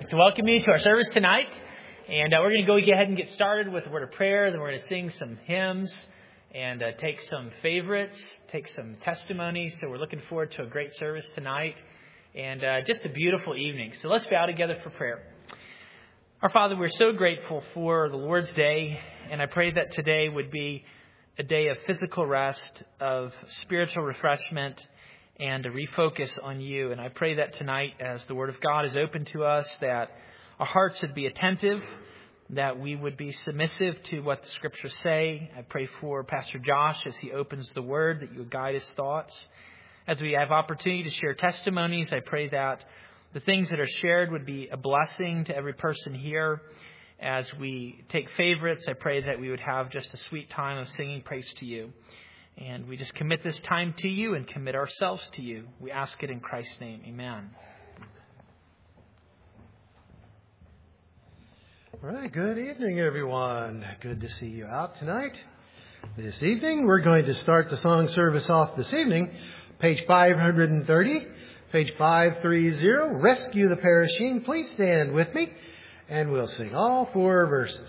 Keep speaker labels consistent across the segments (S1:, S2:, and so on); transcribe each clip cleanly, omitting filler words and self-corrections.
S1: To welcome you to our service tonight. And we're going to go ahead and get started with a word of prayer. Then we're going to sing some hymns and take some favorites, take some testimonies. So we're looking forward to a great service tonight and just a beautiful evening. So let's bow together for prayer. Our Father, we're so grateful for the Lord's Day. And I pray that today would be a day of physical rest, of spiritual refreshment, and to refocus on you. And I pray that tonight, as the Word of God is open to us, that our hearts would be attentive, that we would be submissive to what the Scriptures say. I pray for Pastor Josh as he opens the Word, that you would guide his thoughts. As we have opportunity to share testimonies, I pray that the things that are shared would be a blessing to every person here. As we take favorites, I pray that we would have just a sweet time of singing praise to you. And we just commit this time to you and commit ourselves to you. We ask it in Christ's name. Amen.
S2: All right. Good evening, everyone. Good to see you out tonight. This evening, we're going to start the song service off this evening. Page 530, page 530, Rescue the Perishing. Please stand with me, and we'll sing all 4 verses.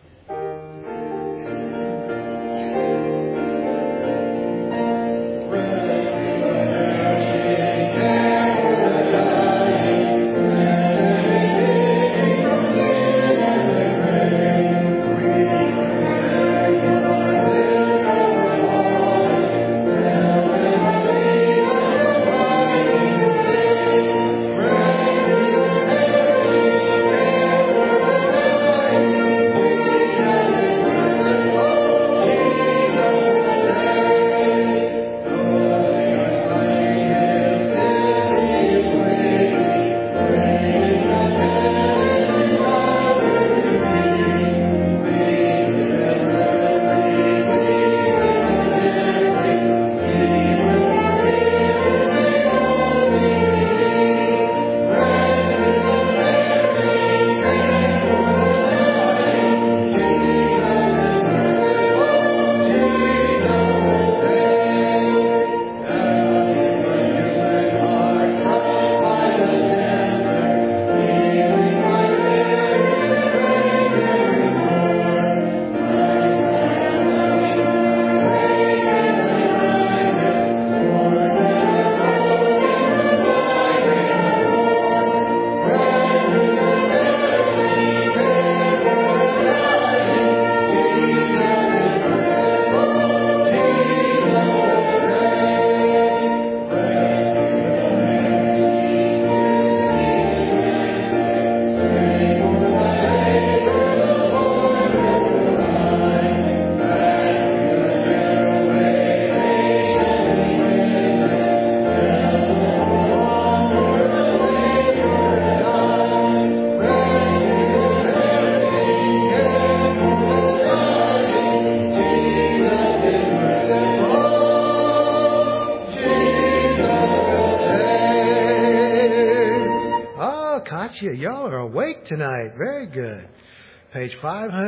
S2: Y'all are awake tonight. Very good. Page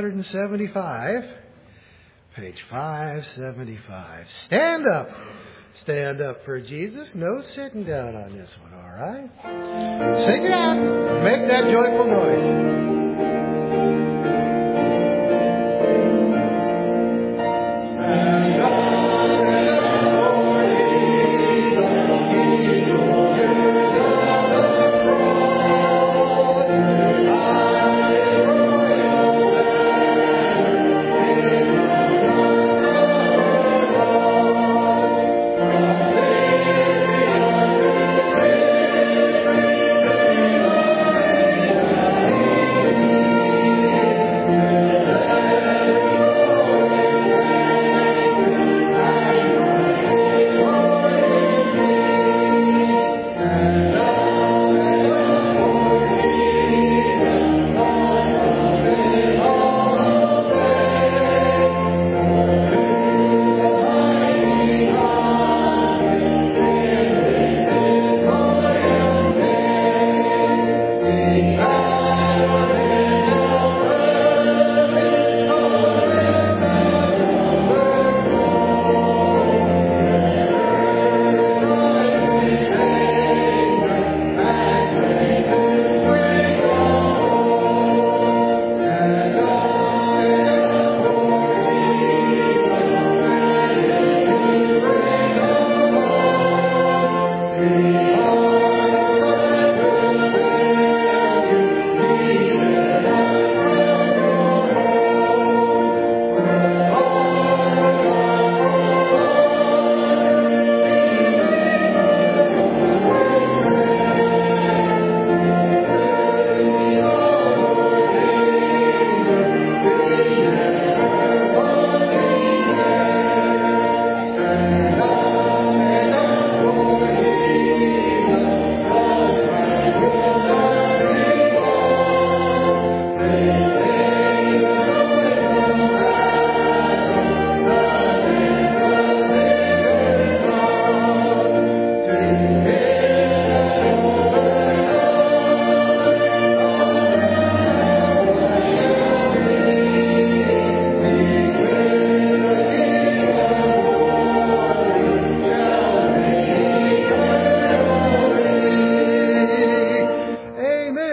S2: 575. Page 575. Stand up. Stand up for Jesus. No sitting down on this one, all right? Sing it out. Make that joyful noise. Stand up.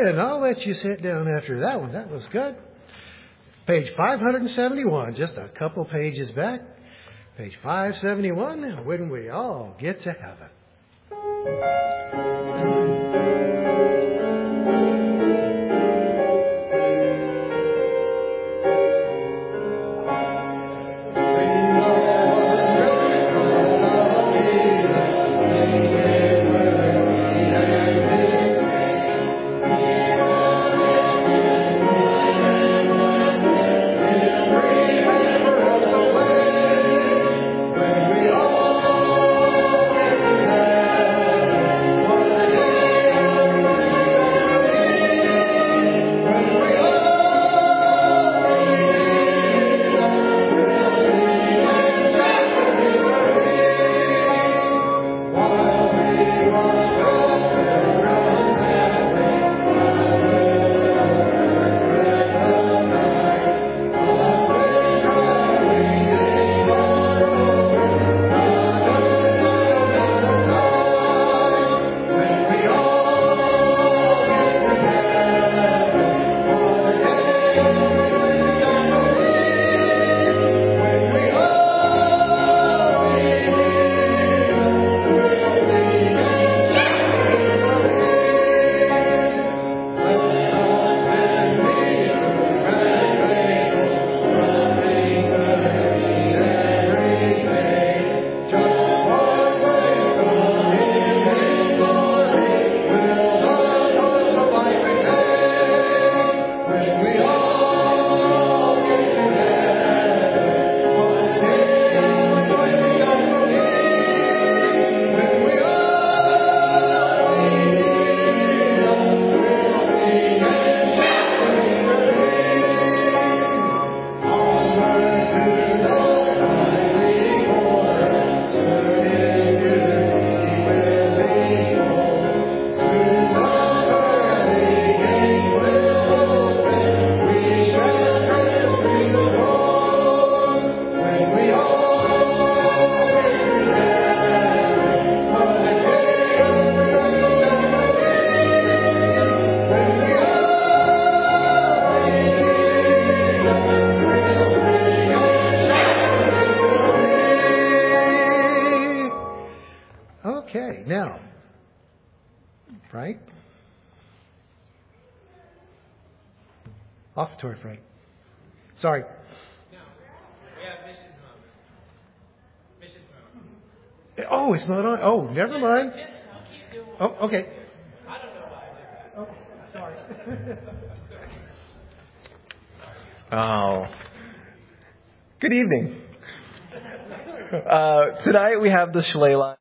S2: and I'll let you sit down after that one. That was good. Page 571, just a couple pages back. Page 571, when we all get to heaven. Okay, now, Frank? Offertory, Frank. Sorry.
S1: No, we have missions moment. Missions moment.
S2: Oh, it's not on. Oh, never mind.
S1: Just keep doing
S2: Oh, okay.
S1: I don't know why I did that.
S2: Oh, sorry.
S3: Oh. Good evening. Tonight we have the Shleilah.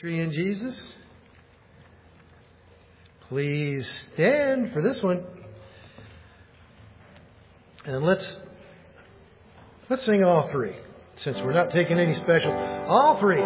S2: Tree in Jesus. Please stand for this one. And let's sing all three, since we're not taking any specials. All three.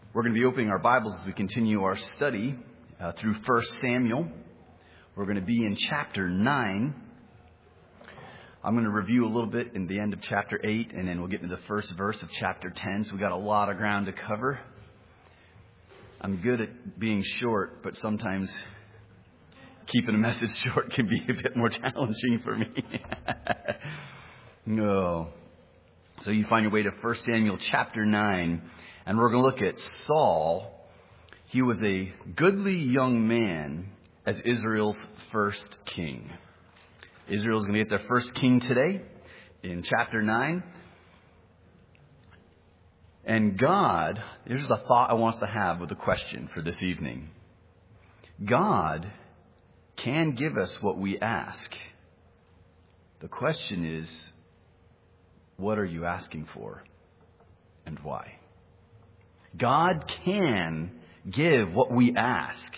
S4: We're going to be opening our Bibles as we continue our study through 1 Samuel. We're going to be in chapter 9. I'm going to review a little bit in the end of chapter 8, and then we'll get into the first verse of chapter 10. So we've got a lot of ground to cover. I'm good at being short, but sometimes keeping a message short can be a bit more challenging for me. No. So you find your way to 1 Samuel chapter 9. And we're going to look at Saul. He was a goodly young man as Israel's first king. Israel's going to get their first king today in chapter 9. And God, here's a thought I want us to have with a question for this evening. God can give us what we ask. The question is, what are you asking for and why? God can give what we ask,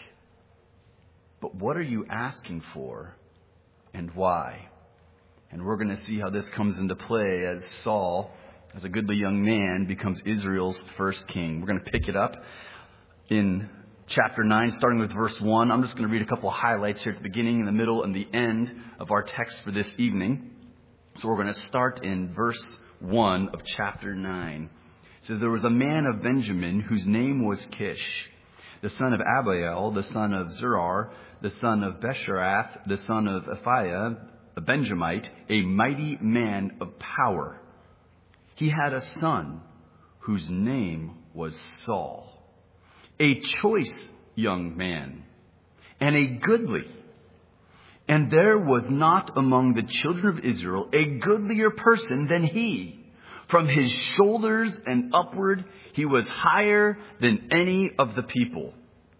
S4: but what are you asking for and why? And we're going to see how this comes into play as Saul, as a goodly young man, becomes Israel's first king. We're going to pick it up in chapter 9, starting with verse 1. I'm just going to read a couple of highlights here at the beginning, in the middle, and the end of our text for this evening. So we're going to start in verse 1 of chapter 9. It says, there was a man of Benjamin whose name was Kish, the son of Abiel, the son of Zerar, the son of Besherath, the son of Ephiah, a Benjamite, a mighty man of power. He had a son whose name was Saul, a choice young man, and a goodly. And there was not among the children of Israel a goodlier person than he. From his shoulders and upward, he was higher than any of the people.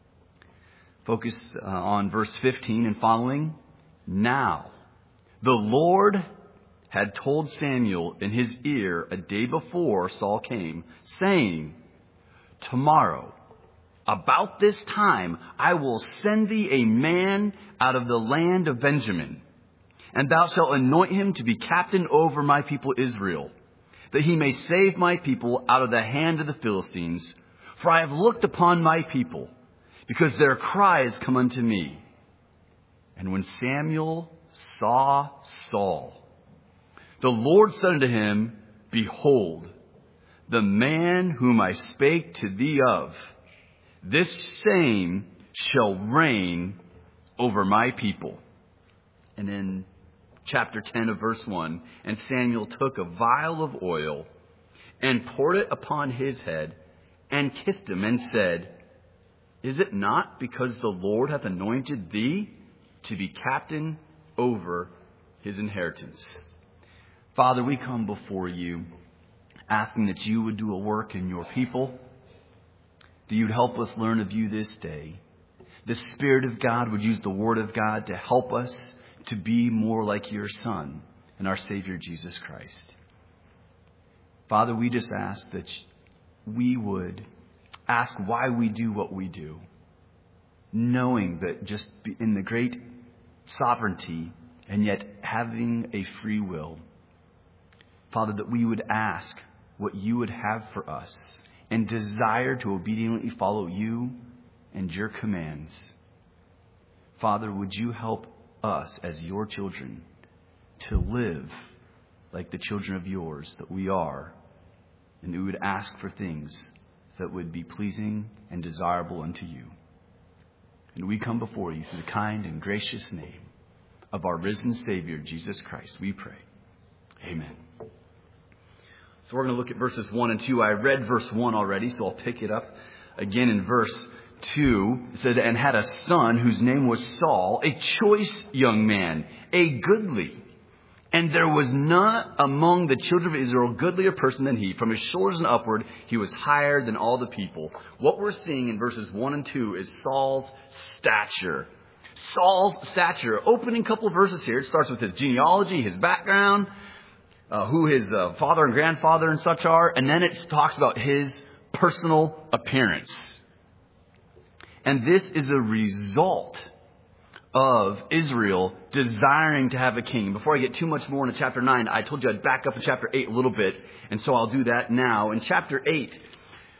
S4: Focus on verse 15 and following. Now, the Lord had told Samuel in his ear a day before Saul came, saying, tomorrow, about this time, I will send thee a man out of the land of Benjamin, and thou shalt anoint him to be captain over my people Israel, that he may save my people out of the hand of the Philistines. For I have looked upon my people, because their cry has come unto me. And when Samuel saw Saul, the Lord said unto him, behold, the man whom I spake to thee of, this same shall reign over my people. And in chapter 10 of verse 1, and Samuel took a vial of oil and poured it upon his head and kissed him and said, is it not because the Lord hath anointed thee to be captain over his inheritance? Father, we come before you asking that you would do a work in your people, that you'd help us learn of you this day. The Spirit of God would use the Word of God to help us to be more like your Son and our Savior, Jesus Christ. Father, we just ask that we would ask why we do what we do, knowing that just in the great sovereignty and yet having a free will, Father, that we would ask what you would have for us and desire to obediently follow you and your commands. Father, would you help us as your children to live like the children of yours that we are, and that we would ask for things that would be pleasing and desirable unto you. And we come before you through the kind and gracious name of our risen Savior, Jesus Christ, we pray. Amen. So we're going to look at verses 1 and 2. I read verse 1 already, so I'll pick it up again in verse 2. It said, and had a son whose name was Saul, a choice young man, a goodly. And there was none among the children of Israel goodlier person than he. From his shoulders and upward, he was higher than all the people. What we're seeing in verses 1 and 2 is Saul's stature. Saul's stature. Opening couple of verses here. It starts with his genealogy, his background, who his father and grandfather and such are. And then it talks about his personal appearance. And this is a result of Israel desiring to have a king. Before I get too much more into chapter 9, I told you I'd back up to chapter 8 a little bit, and so I'll do that now. In chapter 8,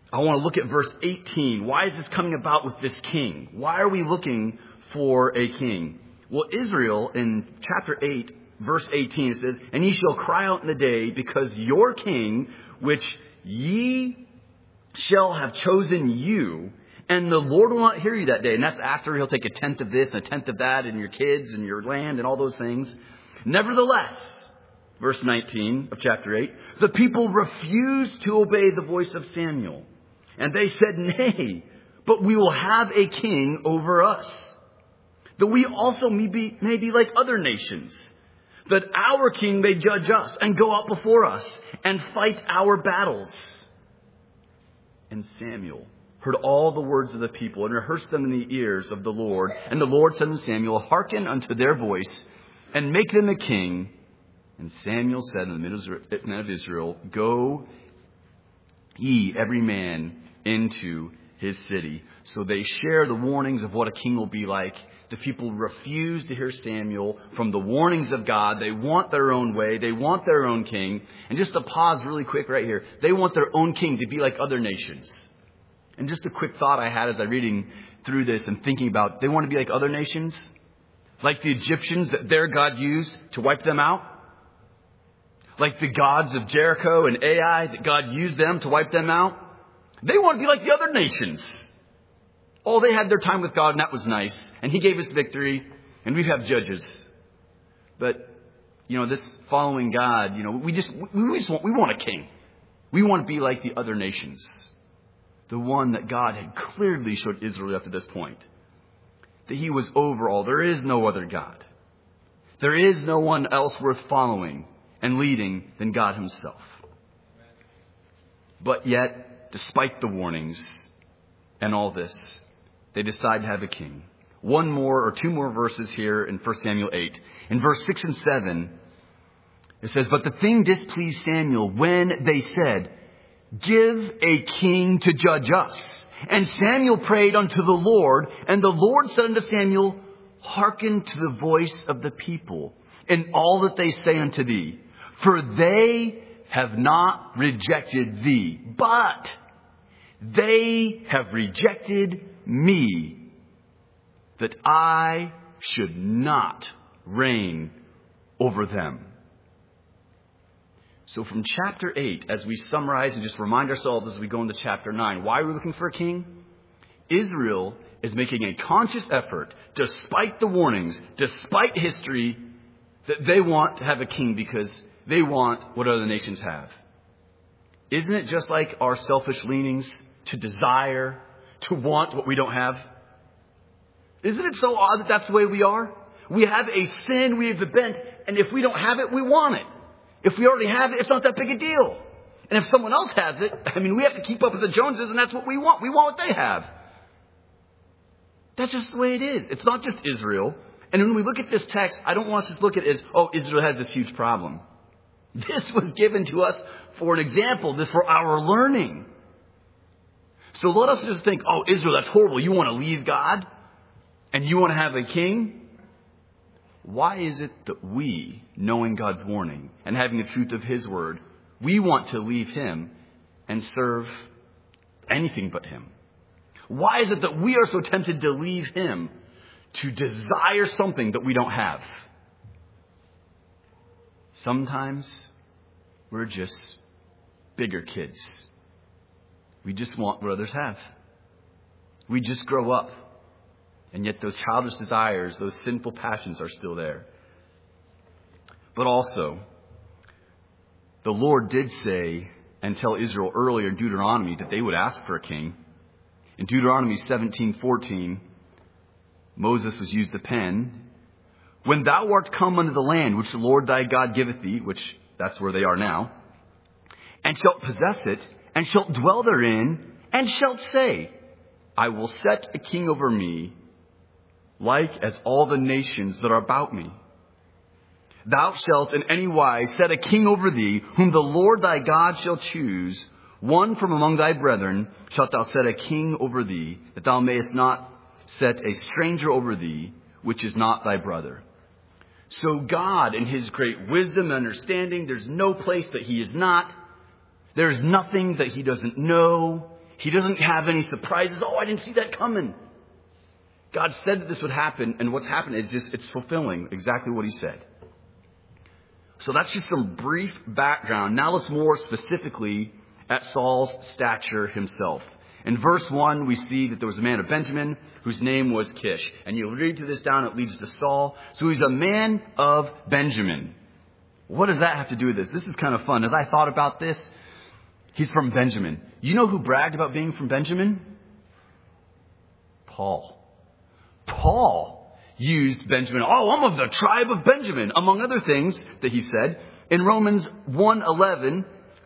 S4: I want to look at verse 18. Why is this coming about with this king? Why are we looking for a king? Well, Israel, in chapter 8, verse 18, it says, "And ye shall cry out in the day, because your king, which ye shall have chosen you, and the Lord will not hear you that day." And that's after he'll take a tenth of this and a tenth of that, and your kids and your land and all those things. "Nevertheless," verse 19 of chapter 8, "the people refused to obey the voice of Samuel. And they said, Nay, but we will have a king over us, that we also may be like other nations, that our king may judge us and go out before us and fight our battles." And Samuel heard all the words of the people and rehearsed them in the ears of the Lord. And the Lord said to Samuel, "Hearken unto their voice, and make them a king." And Samuel said unto the men of Israel, "Go ye every man into his city." So they share the warnings of what a king will be like. The people refuse to hear Samuel from the warnings of God. They want their own way. They want their own king. And just to pause really quick right here, they want their own king to be like other nations. And just a quick thought I had as I'm reading through this and thinking about, they want to be like other nations, like the Egyptians that their God used to wipe them out, like the gods of Jericho and Ai that God used them to wipe them out. They want to be like the other nations. Oh, they had their time with God and that was nice. And he gave us victory and we have judges. But, this following God, we want a king. We want to be like the other nations. The one that God had clearly showed Israel up to this point. That he was over all. There is no other God. There is no one else worth following and leading than God himself. But yet, despite the warnings and all this, they decide to have a king. One more or two more verses here in 1 Samuel 8. In verse 6 and 7, it says, "But the thing displeased Samuel when they said, Give a king to judge us. And Samuel prayed unto the Lord, and the Lord said unto Samuel, Hearken to the voice of the people in all that they say unto thee, for they have not rejected thee, but they have rejected me, that I should not reign over them." So from chapter 8, as we summarize and just remind ourselves as we go into chapter 9, why are we looking for a king? Israel is making a conscious effort, despite the warnings, despite history, that they want to have a king because they want what other nations have. Isn't it just like our selfish leanings to desire, to want what we don't have? Isn't it so odd that that's the way we are? We have a sin, we have a bent, and if we don't have it, we want it. If we already have it, it's not that big a deal. And if someone else has it, we have to keep up with the Joneses, and that's what we want. We want what they have. That's just the way it is. It's not just Israel. And when we look at this text, I don't want us to look at it as, Israel has this huge problem. This was given to us for an example, for our learning. So let us just think, Israel, that's horrible. You want to leave God? And you want to have a king? Why is it that we, knowing God's warning and having the truth of his word, we want to leave him and serve anything but him? Why is it that we are so tempted to leave him to desire something that we don't have? Sometimes we're just bigger kids. We just want what others have. We just grow up. And yet those childish desires, those sinful passions are still there. But also, the Lord did say and tell Israel earlier in Deuteronomy that they would ask for a king. In Deuteronomy 17:14, Moses was used the pen. "When thou art come unto the land which the Lord thy God giveth thee," which that's where they are now, "and shalt possess it, and shalt dwell therein, and shalt say, I will set a king over me, like as all the nations that are about me. Thou shalt in any wise set a king over thee, whom the Lord thy God shall choose. One from among thy brethren shalt thou set a king over thee, that thou mayest not set a stranger over thee, which is not thy brother." So God, in his great wisdom and understanding, there's no place that he is not. There's nothing that he doesn't know. He doesn't have any surprises. Oh, I didn't see that coming. God said that this would happen, and what's happened is it's fulfilling exactly what he said. So that's just some brief background. Now let's more specifically at Saul's stature himself. In verse 1, we see that there was a man of Benjamin whose name was Kish. And you'll read through this down, it leads to Saul. So he's a man of Benjamin. What does that have to do with this? This is kind of fun. As I thought about this, he's from Benjamin. You know who bragged about being from Benjamin? Paul. Paul used Benjamin. Oh, I'm of the tribe of Benjamin, among other things that he said. In Romans 1:11,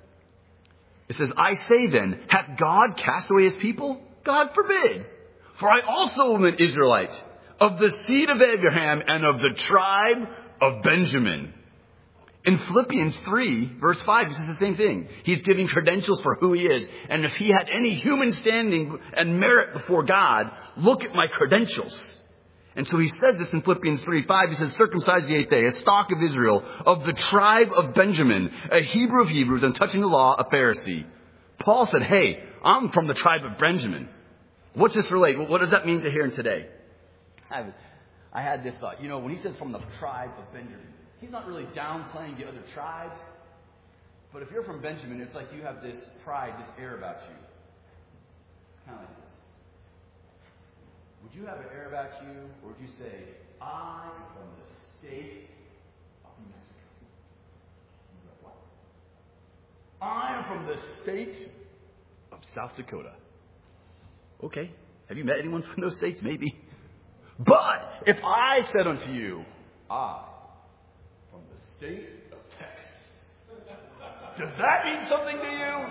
S4: it says, I say then, hath God cast away his people? God forbid. For I also am an Israelite, of the seed of Abraham and of the tribe of Benjamin. In Philippians 3, verse 5, he says the same thing. He's giving credentials for who he is. And if he had any human standing and merit before God, look at my credentials. And so he says this in Philippians 3:5. He says, circumcised the eighth day, a stock of Israel, of the tribe of Benjamin, a Hebrew of Hebrews, and touching the law, a Pharisee. Paul said, hey, I'm from the tribe of Benjamin. What's this relate? What does that mean to here and today? I had this thought. You know, when he says from the tribe of Benjamin, he's not really downplaying the other tribes. But if you're from Benjamin, it's like you have this pride, this air about you. Kind of like this. Would you have an air about you, or would you say, I am from the state of New Mexico? What? I am from the state of South Dakota. Okay. Have you met anyone from those states? Maybe. But if I said unto you, I from the state of Texas, does that mean something to you?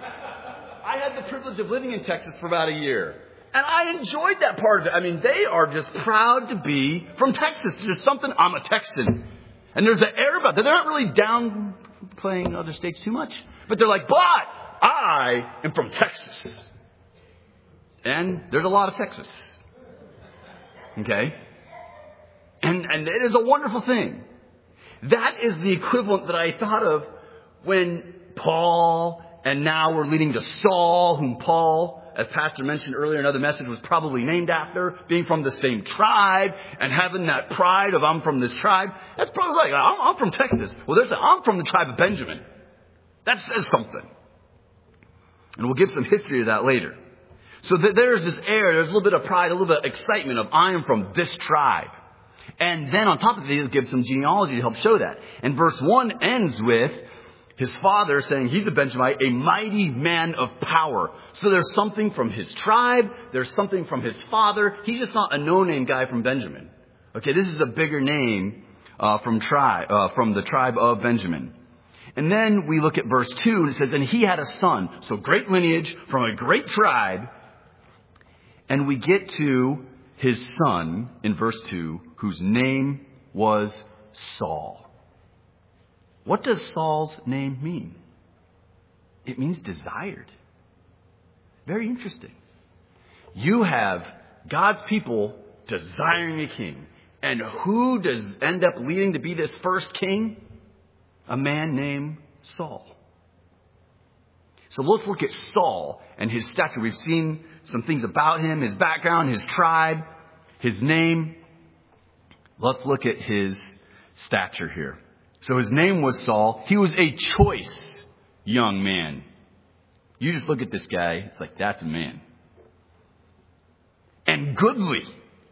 S4: I had the privilege of living in Texas for about a year. And I enjoyed that part of it. I mean, they are just proud to be from Texas. There's something, I'm a Texan. And there's an air about that. They're not really downplaying other states too much. But they're like, but I am from Texas. And there's a lot of Texas. Okay? And it is a wonderful thing. That is the equivalent that I thought of when Paul, and now we're leading to Saul, whom Paul, as Pastor mentioned earlier, another message was probably named after, being from the same tribe and having that pride of I'm from this tribe. That's probably like, I'm from Texas. Well, I'm from the tribe of Benjamin. That says something. And we'll give some history of that later. So there's this air, there's a little bit of pride, a little bit of excitement of I am from this tribe. And then on top of it, he'll give some genealogy to help show that. And verse 1 ends with his father saying he's a Benjamite, a mighty man of power. So there's something from his tribe. There's something from his father. He's just not a no-name guy from Benjamin. Okay, this is a bigger name from the tribe of Benjamin. And then we look at verse 2 and it says, and he had a son. So great lineage from a great tribe. And we get to his son in verse 2, whose name was Saul. What does Saul's name mean? It means desired. Very interesting. You have God's people desiring a king. And who does end up leading to be this first king? A man named Saul. So let's look at Saul and his stature. We've seen some things about him, his background, his tribe, his name. Let's look at his stature here. So his name was Saul. He was a choice young man. You just look at this guy. It's like, that's a man. And goodly.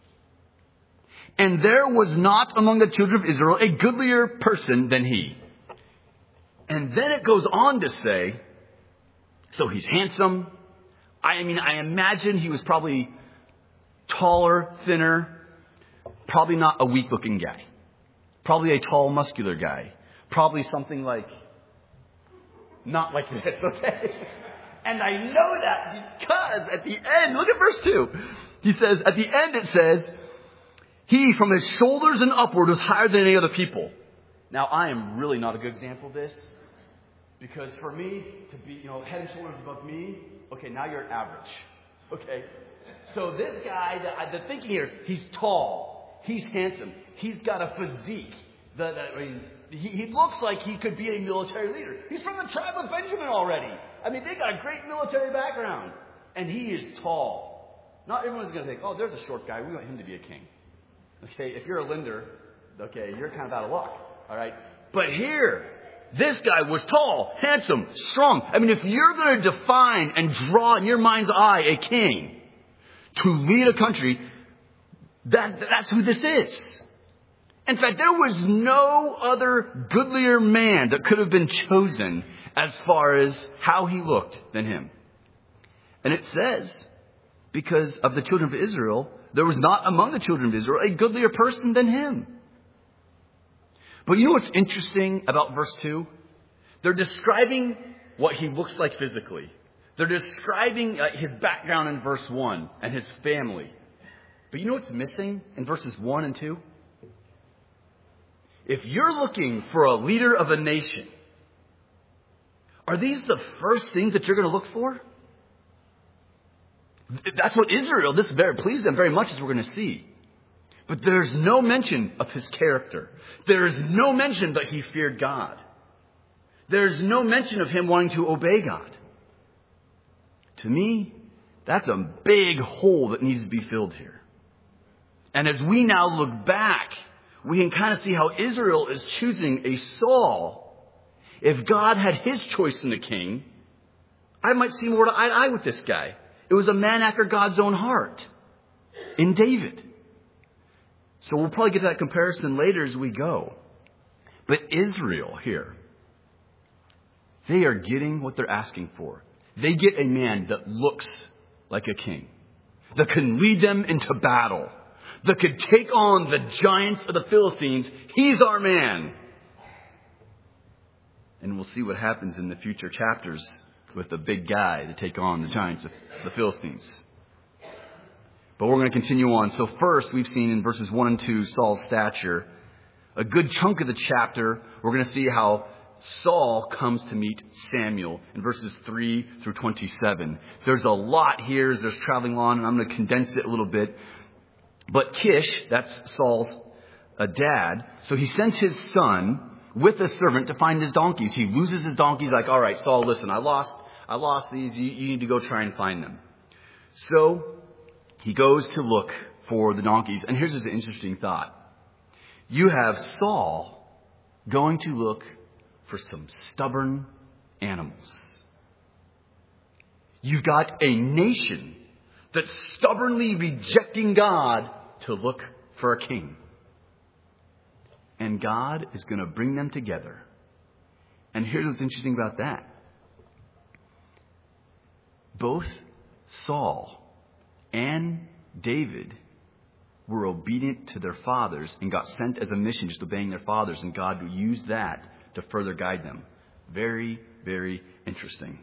S4: And there was not among the children of Israel a goodlier person than he. And then it goes on to say, so he's handsome. I imagine he was probably taller, thinner, probably not a weak looking guy. Probably a tall, muscular guy. Probably something like, not like this, okay? And I know that because at the end, look at verse 2. He says, at the end it says, he from his shoulders and upward was higher than any other people. Now I am really not a good example of this. Because for me to be, head and shoulders above me, okay, now you're average. Okay? So this guy, the thinking here is he's tall. He's handsome. He's got a physique. He looks like he could be a military leader. He's from the tribe of Benjamin already. They got a great military background. And he is tall. Not everyone's going to think, oh, there's a short guy. We want him to be a king. Okay, if you're a Linder, okay, you're kind of out of luck. All right? But here, this guy was tall, handsome, strong. I mean, if you're going to define and draw in your mind's eye a king to lead a country, that's who this is. In fact, there was no other goodlier man that could have been chosen as far as how he looked than him. And it says, because of the children of Israel, there was not among the children of Israel a goodlier person than him. But you know what's interesting about verse 2? They're describing what he looks like physically. They're describing his background in verse 1 and his family. But you know what's missing in verses 1 and 2? If you're looking for a leader of a nation, are these the first things that you're going to look for? That's what Israel, this pleased them very much, as we're going to see. But there's no mention of his character. There's no mention that he feared God. There's no mention of him wanting to obey God. To me, that's a big hole that needs to be filled here. And as we now look back, we can kind of see how Israel is choosing a Saul. If God had his choice in the king, I might see more eye to eye with this guy. It was a man after God's own heart in David. So we'll probably get that comparison later as we go. But Israel here, they are getting what they're asking for. They get a man that looks like a king, that can lead them into battle, that could take on the giants of the Philistines. He's our man. And we'll see what happens in the future chapters with the big guy to take on the giants of the Philistines. But we're going to continue on. So first, we've seen in verses 1 and 2 Saul's stature. A good chunk of the chapter, we're going to see how Saul comes to meet Samuel in verses 3 through 27. There's a lot here as there's traveling on, and I'm going to condense it a little bit. But Kish, that's Saul's dad, so he sends his son with a servant to find his donkeys. He loses his donkeys, like, all right, Saul, listen, I lost these. You need to go try and find them. So he goes to look for the donkeys. And here's an interesting thought. You have Saul going to look for some stubborn animals. You've got a nation that's stubbornly rejecting God to look for a king. And God is going to bring them together. And here's what's interesting about that. Both Saul and David were obedient to their fathers and got sent as a mission, just obeying their fathers. And God used that to further guide them. Very, very interesting.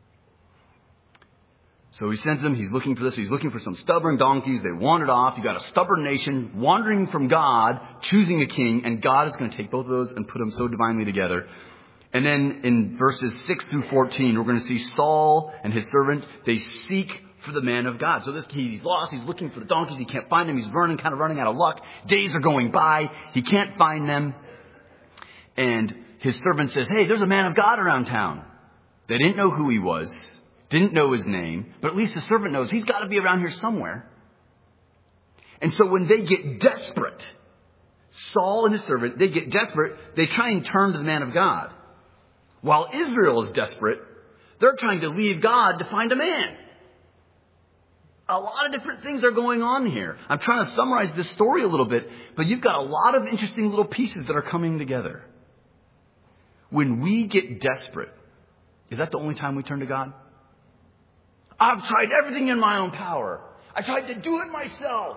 S4: So he sends them. He's looking for this. He's looking for some stubborn donkeys. They wandered off. You got a stubborn nation wandering from God, choosing a king. And God is going to take both of those and put them so divinely together. And then in verses 6 through 14, we're going to see Saul and his servant. They seek for the man of God. So this he's lost. He's looking for the donkeys. He can't find them. He's kind of running out of luck. Days are going by. He can't find them. And his servant says, hey, there's a man of God around town. They didn't know who he was. Didn't know his name, but at least the servant knows he's got to be around here somewhere. And so when they get desperate, Saul and his servant, they get desperate. They try and turn to the man of God. While Israel is desperate, they're trying to leave God to find a man. A lot of different things are going on here. I'm trying to summarize this story a little bit, but you've got a lot of interesting little pieces that are coming together. When we get desperate, is that the only time we turn to God? I've tried everything in my own power. I tried to do it myself.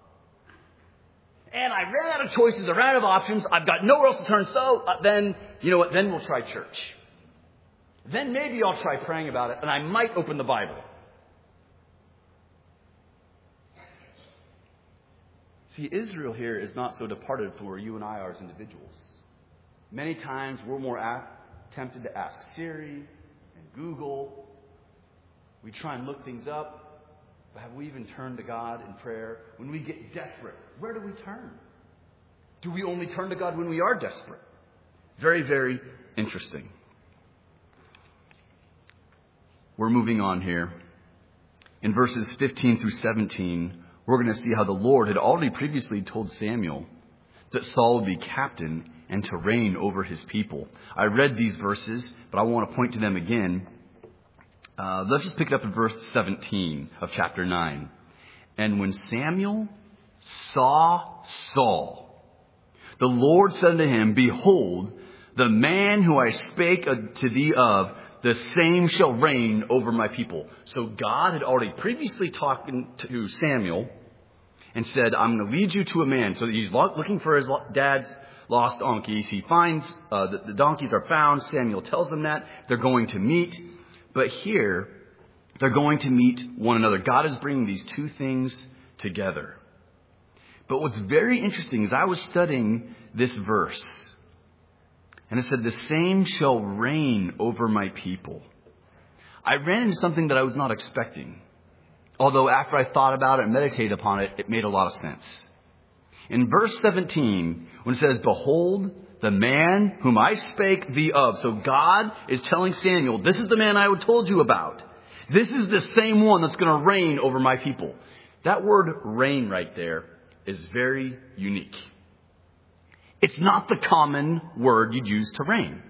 S4: And I ran out of choices. I ran out of options. I've got nowhere else to turn. So then, you know what? Then we'll try church. Then maybe I'll try praying about it. And I might open the Bible. See, Israel here is not so departed from where you and I are as individuals. Many times we're more tempted to ask Siri and Google. We try and look things up, but have we even turned to God in prayer? When we get desperate, where do we turn? Do we only turn to God when we are desperate? Very, very interesting. We're moving on here. In verses 15 through 17, we're going to see how the Lord had already previously told Samuel that Saul would be captain and to reign over his people. I read these verses, but I want to point to them again. Let's just pick it up in verse 17 of chapter 9. And when Samuel saw Saul, the Lord said unto him, Behold, the man who I spake to thee of, the same shall reign over my people. So God had already previously talked to Samuel and said, I'm going to lead you to a man. So he's looking for his dad's lost donkeys. He finds the donkeys are found. Samuel tells them that. They're going to meet. But here, they're going to meet one another. God is bringing these two things together. But what's very interesting is I was studying this verse. And it said, the same shall reign over my people. I ran into something that I was not expecting. Although after I thought about it and meditated upon it, it made a lot of sense. In verse 17, when it says, Behold, the man whom I spake thee of. So God is telling Samuel, this is the man I told you about. This is the same one that's going to reign over my people. That word reign right there is very unique. It's not the common word you'd use to reign.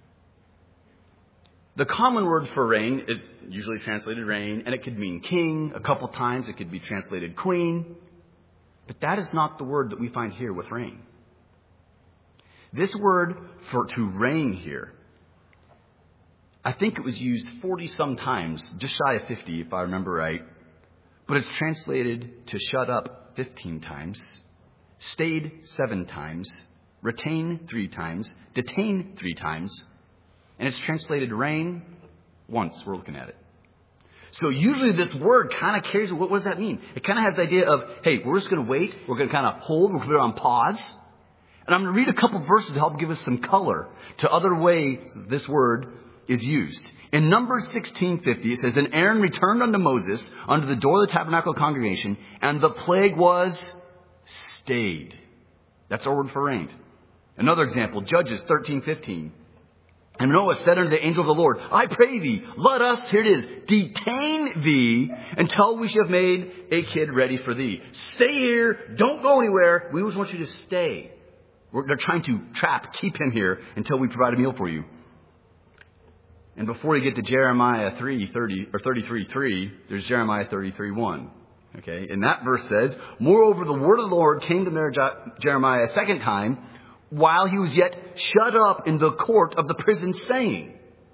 S4: The common word for reign is usually translated reign, and it could mean king. A couple times it could be translated queen. But that is not the word that we find here with reign. This word for to reign here, I think it was used 40-some times, just shy of 50 if I remember right. But it's translated to shut up 15 times, stayed 7 times, retain 3 times, detain 3 times, and it's translated reign once. We're looking at it. So usually this word kind of carries, what does that mean? It kind of has the idea of, hey, we're just going to wait. We're going to kind of hold. We're going to put it on pause. And I'm going to read a couple verses to help give us some color to other ways this word is used. In Numbers 16:50, it says, And Aaron returned unto Moses unto the door of the tabernacle congregation, and the plague was stayed. That's our word for reigned. Another example, Judges 13:15. And Noah said unto the angel of the Lord, I pray thee, let us, here it is, detain thee until we shall have made a kid ready for thee. Stay here. Don't go anywhere. We just want you to stay. They're trying to keep him here until we provide a meal for you. And before you get to Jeremiah 33:3, there's Jeremiah 33:1. Okay, and that verse says, Moreover, the word of the Lord came to Jeremiah a second time, while he was yet shut up in the court of the prison, saying.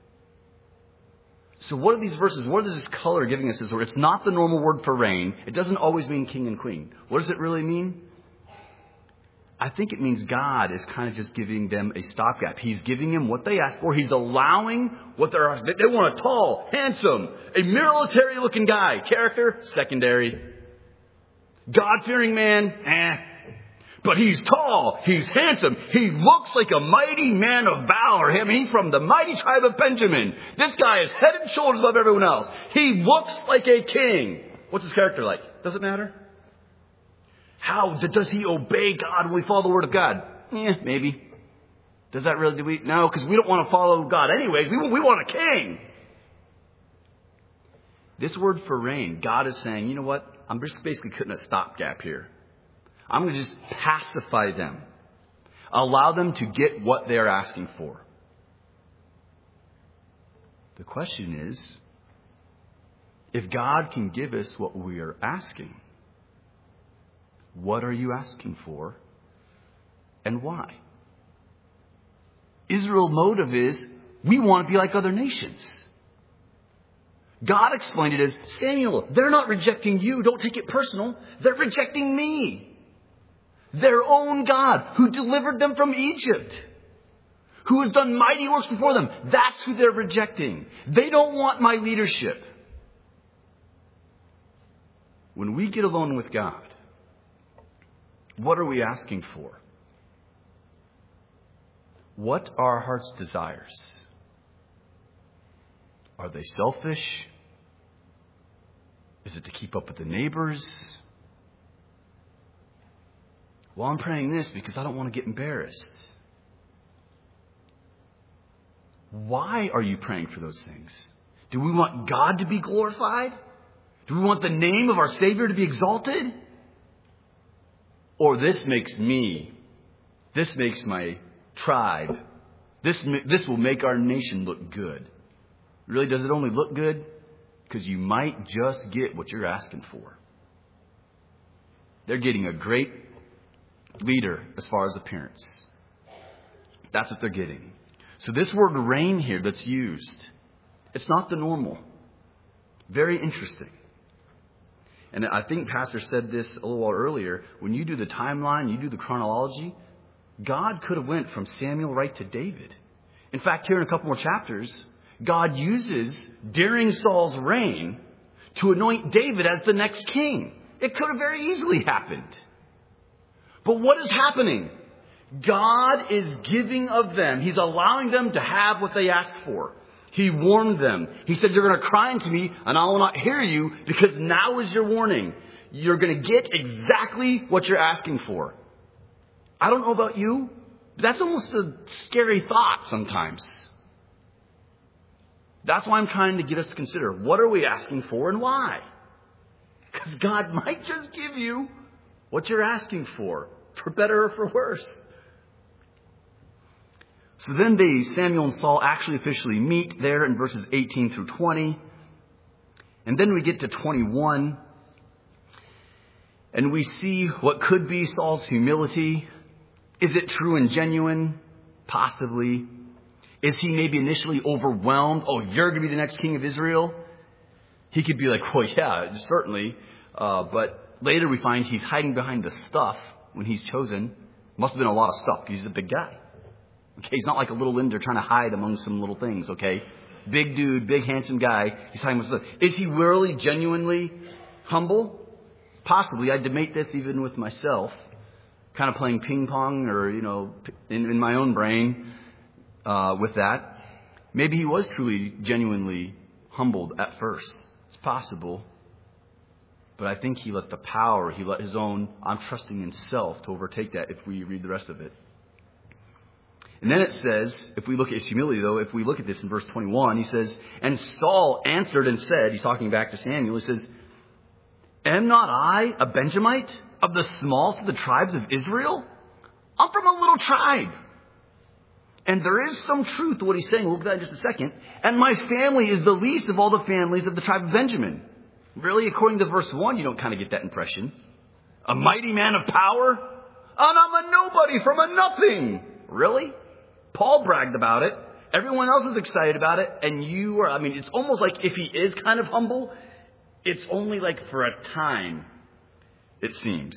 S4: So what are these verses? What is this color giving us? It's not the normal word for reign. It doesn't always mean king and queen. What does it really mean? I think it means God is kind of just giving them a stopgap. He's giving them what they asked for. He's allowing what they're asking. They want a tall, handsome, a military-looking guy. Character, secondary. God-fearing man, But he's tall. He's handsome. He looks like a mighty man of valor. I mean, he's from the mighty tribe of Benjamin. This guy is head and shoulders above everyone else. He looks like a king. What's his character like? Does it matter? How does he obey God when we follow the word of God? Maybe. Does that really do we? No, because we don't want to follow God anyways. We want a king. This word for reign, God is saying, you know what? I'm just basically putting a stopgap here. I'm going to just pacify them. Allow them to get what they're asking for. The question is, if God can give us what we are asking, what are you asking for and why? Israel's motive is, we want to be like other nations. God explained it as, Samuel, they're not rejecting you. Don't take it personal. They're rejecting me. Their own God who delivered them from Egypt, who has done mighty works before them. That's who they're rejecting. They don't want my leadership. When we get alone with God, what are we asking for? What are our heart's desires? Are they selfish? Is it to keep up with the neighbors? Well, I'm praying this because I don't want to get embarrassed. Why are you praying for those things? Do we want God to be glorified? Do we want the name of our Savior to be exalted? Or this makes my tribe, this will make our nation look good. Really, does it only look good? Because you might just get what you're asking for. They're getting a great leader as far as appearance. That's what they're getting. So this word reign here that's used, it's not the normal. Very interesting. And I think Pastor said this a little while earlier. When you do the timeline, you do the chronology, God could have went from Samuel right to David. In fact, here in a couple more chapters, God uses, during Saul's reign, to anoint David as the next king. It could have very easily happened. But what is happening? God is giving of them. He's allowing them to have what they asked for. He warned them. He said, you're going to cry unto me and I will not hear you, because now is your warning. You're going to get exactly what you're asking for. I don't know about you, but that's almost a scary thought sometimes. That's why I'm trying to get us to consider, what are we asking for and why? Because God might just give you what you're asking for better or for worse. So then Samuel and Saul actually officially meet there in verses 18 through 20. And then we get to 21. And we see what could be Saul's humility. Is it true and genuine? Possibly. Is he maybe initially overwhelmed? Oh, you're going to be the next king of Israel? He could be like, well, yeah, certainly. But later we find he's hiding behind the stuff when he's chosen. Must have been a lot of stuff because he's a big guy. Okay, he's not like a little Linder trying to hide among some little things, okay? Big dude, big handsome guy. He's hiding with stuff. Is he really genuinely humble? Possibly. I debate this even with myself. Kind of playing ping pong or, in my own brain with that. Maybe he was truly, genuinely humbled at first. It's possible. But I think he let the power, he let his own, I'm trusting in self to overtake that if we read the rest of it. And then it says, if we look at his humility, though, if we look at this in verse 21, he says, and Saul answered and said, he's talking back to Samuel, he says, am not I a Benjamite of the smallest of the tribes of Israel? I'm from a little tribe. And there is some truth to what he's saying. We'll look at that in just a second. And my family is the least of all the families of the tribe of Benjamin. Really, according to verse 1, you don't kind of get that impression. A mighty man of power? And I'm a nobody from a nothing. Really? Paul bragged about it. Everyone else is excited about it. And you are, it's almost like if he is kind of humble, it's only like for a time, it seems.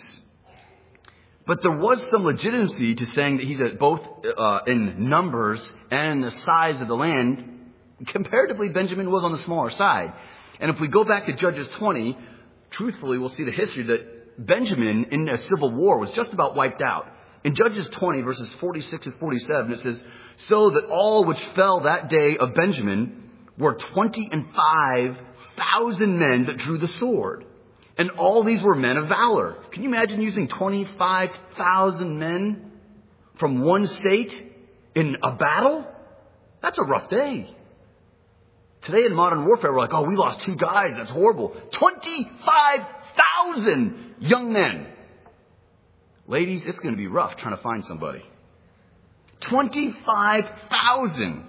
S4: But there was some legitimacy to saying that he's both in numbers and in the size of the land. Comparatively, Benjamin was on the smaller side. And if we go back to Judges 20, truthfully, we'll see the history that Benjamin in a civil war was just about wiped out. In Judges 20, verses 46 and 47, it says, so that all which fell that day of Benjamin were 25,000 men that drew the sword. And all these were men of valor. Can you imagine using 25,000 men from one state in a battle? That's a rough day. Today in modern warfare, we're like, oh, we lost 2 guys. That's horrible. 25,000 young men. Ladies, it's going to be rough trying to find somebody. 25,000.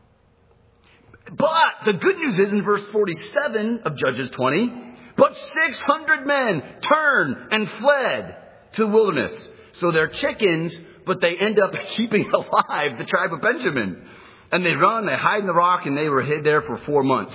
S4: But the good news is in verse 47 of Judges 20, but 600 men turned and fled to the wilderness. So they're chickens, but they end up keeping alive the tribe of Benjamin. And they run, they hide in the rock, and they were hid there for 4 months.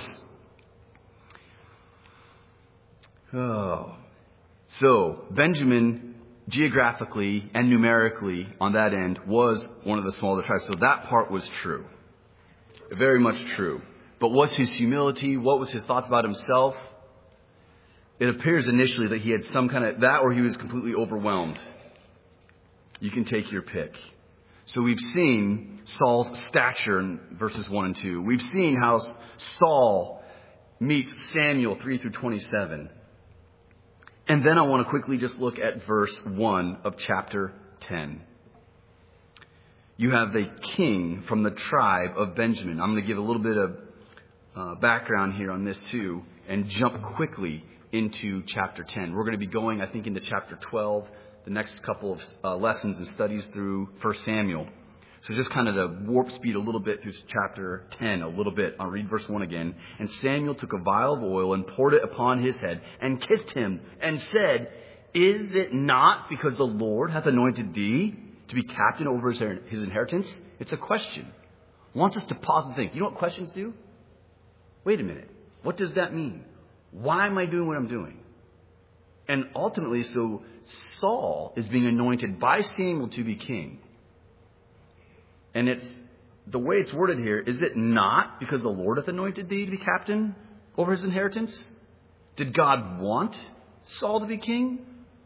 S4: Oh. So Benjamin, geographically and numerically on that end, was one of the smaller tribes. So that part was true. Very much true. But what's his humility? What was his thoughts about himself? It appears initially that he had some kind of that, or he was completely overwhelmed. You can take your pick. So we've seen Saul's stature in verses 1 and 2. We've seen how Saul meets Samuel 3 through 27. And then I want to quickly just look at verse 1 of chapter 10. You have a king from the tribe of Benjamin. I'm going to give a little bit of background here on this too and jump quickly into chapter 10. We're going to be going, I think, into chapter 12, the next couple of lessons and studies through 1 Samuel. So just kind of to warp speed a little bit through chapter 10, a little bit. I'll read verse 1 again. And Samuel took a vial of oil and poured it upon his head and kissed him and said, Is it not because the Lord hath anointed thee to be captain over his inheritance? It's a question. Wants us to pause and think. You know what questions do? Wait a minute. What does that mean? Why am I doing what I'm doing? And ultimately, so Saul is being anointed by Samuel to be king. And it's the way it's worded here. Is it not because the Lord hath anointed thee to be captain over his inheritance? Did God want Saul to be king?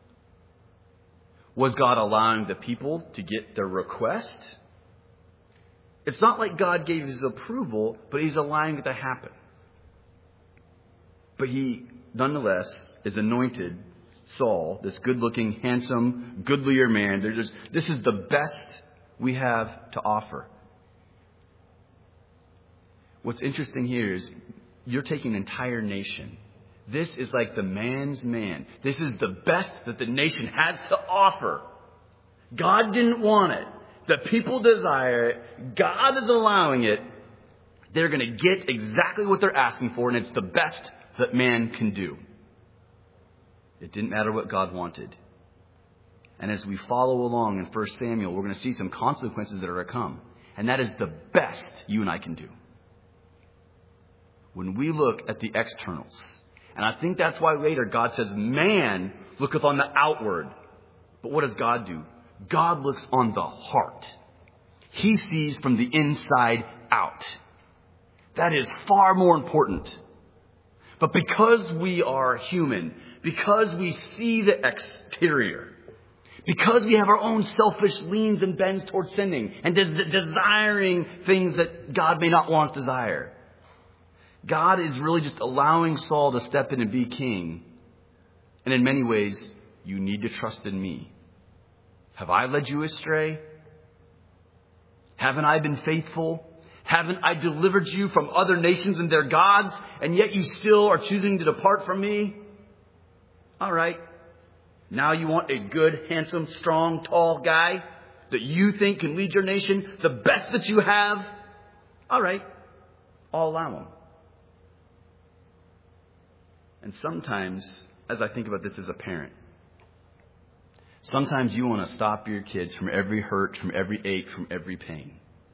S4: Was God allowing the people to get their request? It's not like God gave his approval, but he's allowing it to happen. But he, nonetheless, is anointed Saul, this good-looking, handsome, goodlier man. This is the best we have to offer. What's interesting here is you're taking an entire nation. This is like the man's man. This is the best that the nation has to offer. God didn't want it. The people desire it. God is allowing it. They're going to get exactly what they're asking for, and it's the best that man can do. It didn't matter what God wanted. And as we follow along in 1 Samuel, we're going to see some consequences that are to come. And that is the best you and I can do. When we look at the externals. And I think that's why later God says, man looketh on the outward. But what does God do? God looks on the heart. He sees from the inside out. That is far more important. But because we are human, because we see the exterior, because we have our own selfish leans and bends towards sinning and desiring things that God may not want us to desire, God is really just allowing Saul to step in and be king. And in many ways, you need to trust in me. Have I led you astray? Haven't I been faithful? Haven't I delivered you from other nations and their gods, and yet you still are choosing to depart from me? All right. Now you want a good, handsome, strong, tall guy that you think can lead your nation, the best that you have? All right. I'll allow him. And sometimes, as I think about this as a parent, sometimes you want to stop your kids from every hurt, from every ache, from every pain.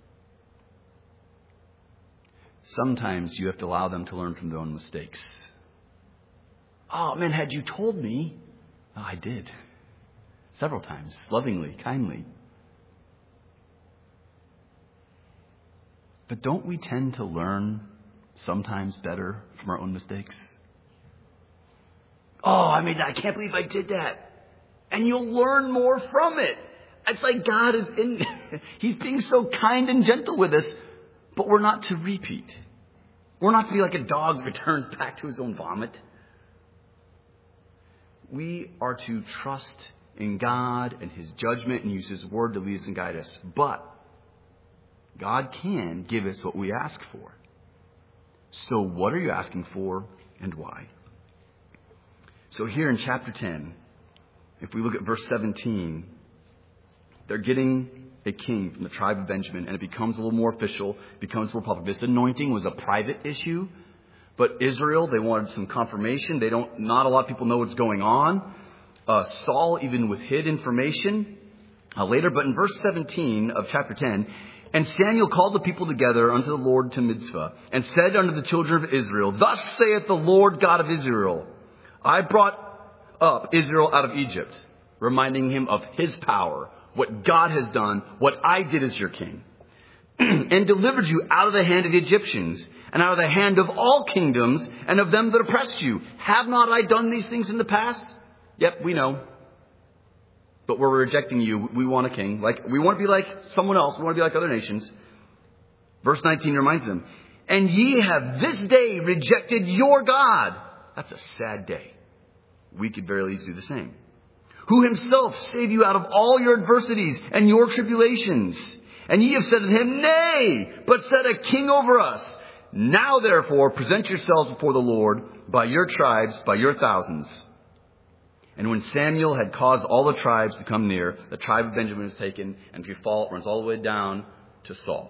S4: Sometimes you have to allow them to learn from their own mistakes. Oh, man, had you told me? Oh, I did. Several times. Lovingly, kindly. But don't we tend to learn sometimes better from our own mistakes? Oh, I can't believe I did that. And you'll learn more from it. It's like God He's being so kind and gentle with us. But we're not to repeat. We're not to be like a dog that returns back to his own vomit. We are to trust in God and his judgment and use his word to lead us and guide us. But God can give us what we ask for. So what are you asking for and why? So here in chapter 10, if we look at verse 17, they're getting a king from the tribe of Benjamin, and it becomes a little more official, becomes more public. This anointing was a private issue, but Israel, they wanted some confirmation. Not a lot of people know what's going on. Saul even withhid information later, but in verse 17 of chapter 10, and Samuel called the people together unto the Lord to Mizpah, and said unto the children of Israel, Thus saith the Lord God of Israel, I brought up Israel out of Egypt, reminding him of his power, what God has done, what I did as your king, and delivered you out of the hand of the Egyptians, and out of the hand of all kingdoms, and of them that oppressed you. Have not I done these things in the past? Yep, we know. But we're rejecting you. We want a king. We want to be like someone else. We want to be like other nations. Verse 19 reminds them, And ye have this day rejected your God. That's a sad day. We could very easily do the same. Who himself saved you out of all your adversities and your tribulations. And ye have said to him, Nay, but set a king over us. Now, therefore, present yourselves before the Lord by your tribes, by your thousands. And when Samuel had caused all the tribes to come near, the tribe of Benjamin was taken, and if you follow, it runs all the way down to Saul.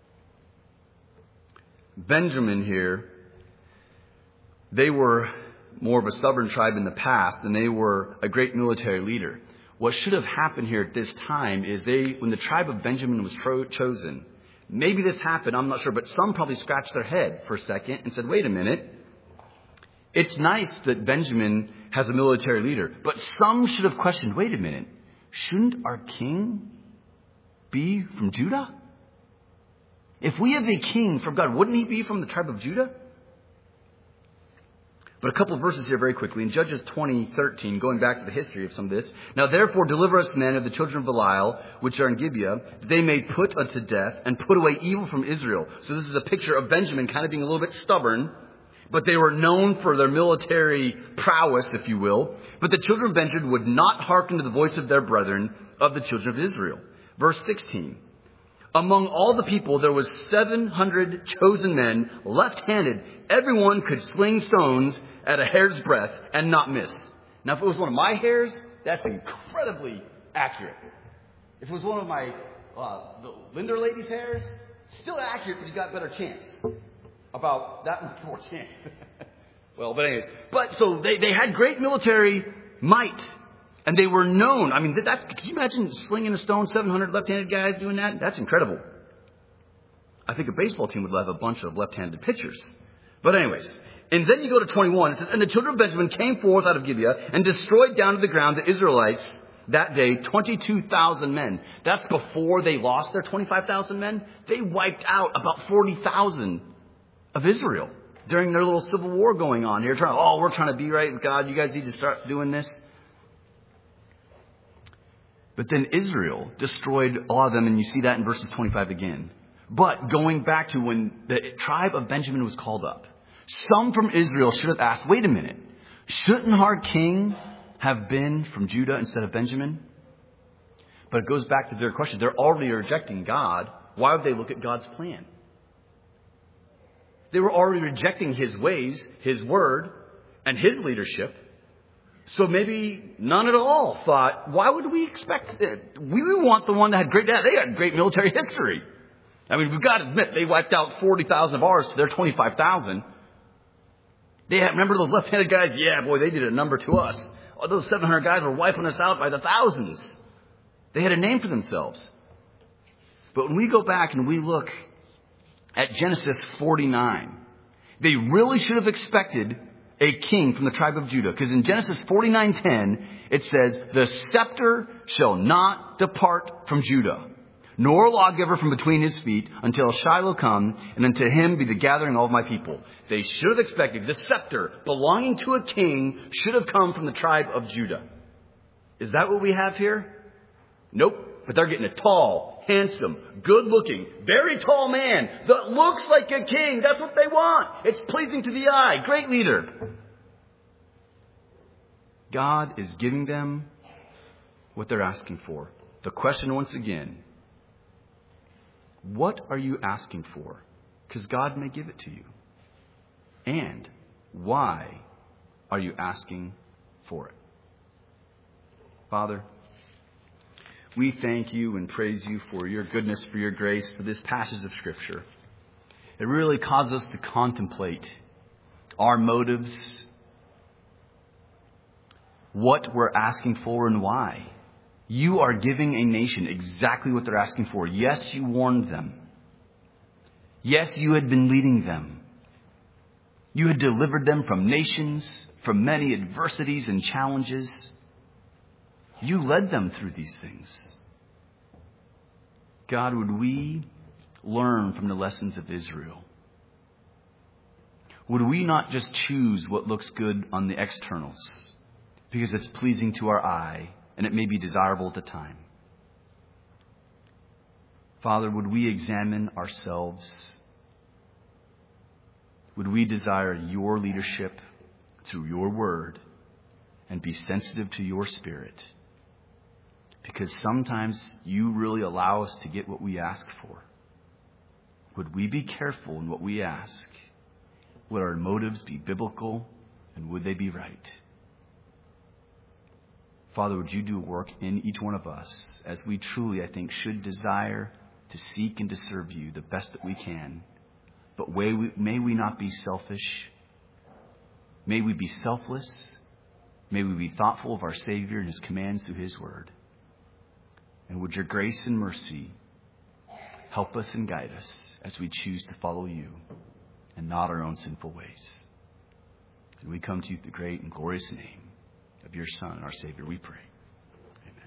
S4: Benjamin here, they were more of a stubborn tribe in the past, and they were a great military leader. What should have happened here at this time is when the tribe of Benjamin was chosen, maybe this happened, I'm not sure, but some probably scratched their head for a second and said, wait a minute. It's nice that Benjamin has a military leader, but some should have questioned, wait a minute, shouldn't our king be from Judah? If we have a king from God, wouldn't he be from the tribe of Judah? But a couple of verses here very quickly. In Judges 20:13, going back to the history of some of this. Now therefore deliver us men of the children of Belial, which are in Gibeah, that they may put unto death and put away evil from Israel. So this is a picture of Benjamin kind of being a little bit stubborn. But they were known for their military prowess, if you will. But the children of Benjamin would not hearken to the voice of their brethren of the children of Israel. Verse 16. Among all the people, there was 700 chosen men, left-handed. Everyone could sling stones at a hair's breadth and not miss. Now, if it was one of my hairs, that's incredibly accurate. If it was one of my the Linder lady's hairs, still accurate, but you got a better chance. About that much more chance. Well, but anyways. But so they had great military might. And they were known. I mean, can you imagine slinging a stone, 700 left-handed guys doing that? That's incredible. I think a baseball team would have a bunch of left-handed pitchers. But anyways. And then you go to 21. It says, and the children of Benjamin came forth out of Gibeah and destroyed down to the ground the Israelites that day, 22,000 men. That's before they lost their 25,000 men. They wiped out about 40,000 of Israel during their little civil war going on here. We're trying to be right with God. You guys need to start doing this. But then Israel destroyed a lot of them, and you see that in verses 25 again. But going back to when the tribe of Benjamin was called up, some from Israel should have asked, wait a minute, shouldn't our king have been from Judah instead of Benjamin? But it goes back to their question. They're already rejecting God. Why would they look at God's plan? They were already rejecting his ways, his word, and his leadership. So maybe none at all thought, why would we expect it? We want the one that had they had great military history. I mean, we've got to admit, they wiped out 40,000 of ours to their 25,000. Remember those left-handed guys? Yeah, boy, they did a number to us. Oh, those 700 guys were wiping us out by the thousands. They had a name for themselves. But when we go back and we look at Genesis 49, they really should have expected a king from the tribe of Judah. Because in Genesis 49:10, it says, the scepter shall not depart from Judah, nor a lawgiver from between his feet, until Shiloh come, and unto him be the gathering of all my people. They should have expected the scepter belonging to a king should have come from the tribe of Judah. Is that what we have here? Nope. But they're getting a tall, handsome, good-looking, very tall man that looks like a king. That's what they want. It's pleasing to the eye. Great leader. God is giving them what they're asking for. The question once again, what are you asking for? Because God may give it to you. And why are you asking for it? Father, we thank you and praise you for your goodness, for your grace, for this passage of Scripture. It really causes us to contemplate our motives, what we're asking for and why. You are giving a nation exactly what they're asking for. Yes, you warned them. Yes, you had been leading them. You had delivered them from nations, from many adversities and challenges. You led them through these things. God, would we learn from the lessons of Israel? Would we not just choose what looks good on the externals because it's pleasing to our eye and it may be desirable at the time? Father, would we examine ourselves? Would we desire your leadership through your word and be sensitive to your Spirit? Because sometimes you really allow us to get what we ask for. Would we be careful in what we ask? Would our motives be biblical, and would they be right? Father, would you do work in each one of us as we truly, I think, should desire to seek and to serve you the best that we can. But may we not be selfish. May we be selfless. May we be thoughtful of our Savior and his commands through his word. And would your grace and mercy help us and guide us as we choose to follow you and not our own sinful ways. And we come to you with the great and glorious name of your Son, our Savior, we pray. Amen.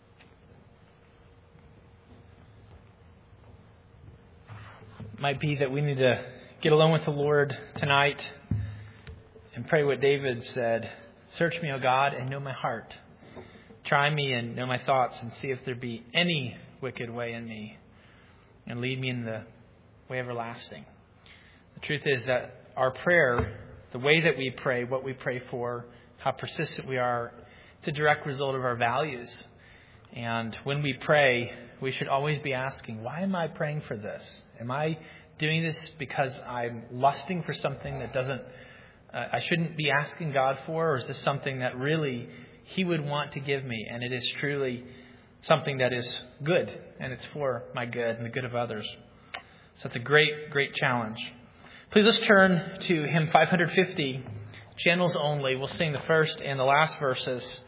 S1: Might be that we need to get alone with the Lord tonight and pray what David said. Search me, O God, and know my heart. Try me and know my thoughts, and see if there be any wicked way in me, and lead me in the way everlasting. The truth is that our prayer, the way that we pray, what we pray for, how persistent we are, it's a direct result of our values. And when we pray, we should always be asking, why am I praying for this? Am I doing this because I'm lusting for something that I shouldn't be asking God for? Or is this something that really he would want to give me? And it is truly something that is good, and it's for my good and the good of others. So it's a great, great challenge. Please let's turn to hymn 550, Channels Only. We'll sing the first and the last verses.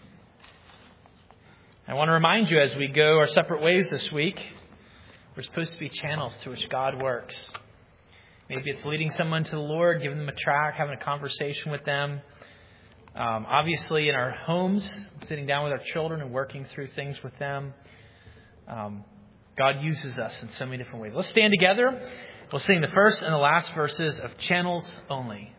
S1: I want to remind you as we go our separate ways this week, we're supposed to be channels through which God works. Maybe it's leading someone to the Lord, giving them a tract, having a conversation with them. Obviously in our homes, sitting down with our children and working through things with them. God uses us in so many different ways. Let's stand together. We'll sing the first and the last verses of Channels Only.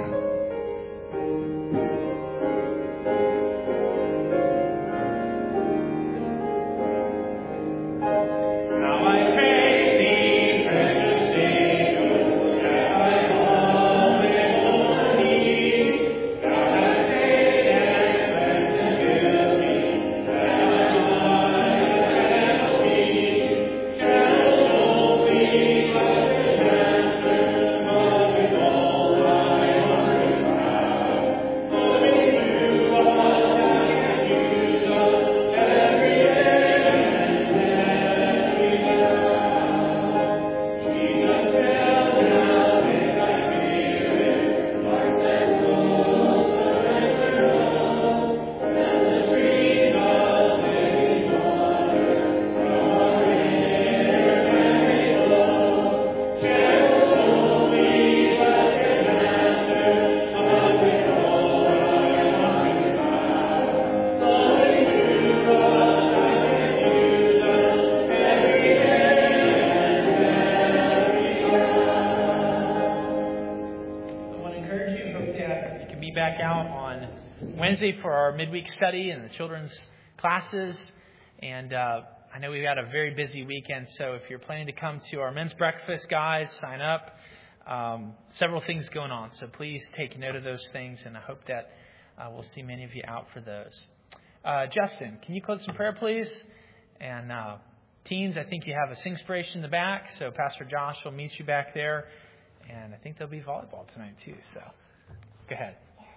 S1: For our midweek study and the children's classes. And I know we've got a very busy weekend, so if you're planning to come to our men's breakfast, guys, sign up. Several things going on, so please take note of those things, and I hope that we'll see many of you out for those. Justin, can you close in prayer, please? And teens, I think you have a Singspiration in the back, so Pastor Josh will meet you back there, and I think there'll be volleyball tonight too, so go ahead.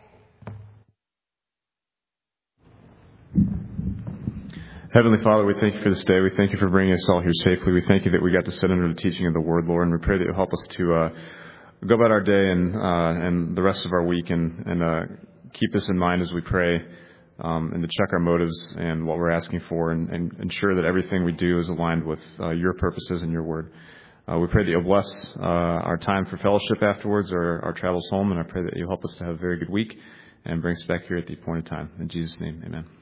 S5: Heavenly Father, we thank you for this day. We thank you for bringing us all here safely. We thank you that we got to sit under the teaching of the Word, Lord, and we pray that you'll help us to go about our day and the rest of our week and keep this in mind as we pray and to check our motives and what we're asking for and ensure that everything we do is aligned with your purposes and your Word. We pray that you'll bless our time for fellowship afterwards or our travels home, and I pray that you'll help us to have a very good week and bring us back here at the appointed time. In Jesus' name, amen.